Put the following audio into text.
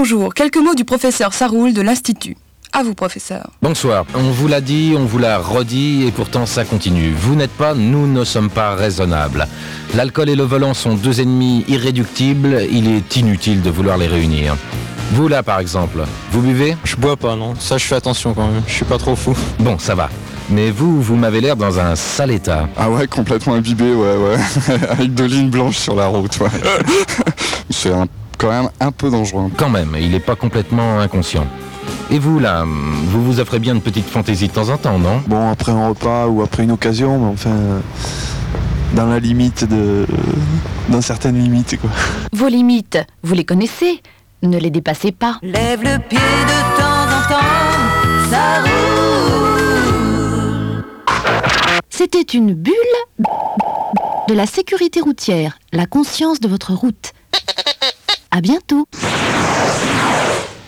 Bonjour, quelques mots du professeur Saroul de l'Institut. À vous, professeur. Bonsoir. On vous l'a dit, on vous l'a redit, et pourtant ça continue. Vous n'êtes pas, nous ne sommes pas raisonnables. L'alcool et le volant sont deux ennemis irréductibles, il est inutile de vouloir les réunir. Vous là, par exemple, vous buvez ? Je bois pas, non. Ça, je fais attention quand même. Je suis pas trop fou. Bon, ça va. Mais vous m'avez l'air dans un sale état. Ah ouais, complètement imbibé, ouais. Avec de lignes blanches sur la route, ouais. C'est quand même un peu dangereux. Quand même, il n'est pas complètement inconscient. Et vous, là, vous vous offrez bien une petite fantaisie de temps en temps, non ? Bon, après un repas ou après une occasion, mais enfin, dans la limite dans certaines limites, quoi. Vos limites, vous les connaissez. Ne les dépassez pas. Lève le pied de temps en temps, ça roule. C'était une bulle de la sécurité routière, la conscience de votre route. À bientôt.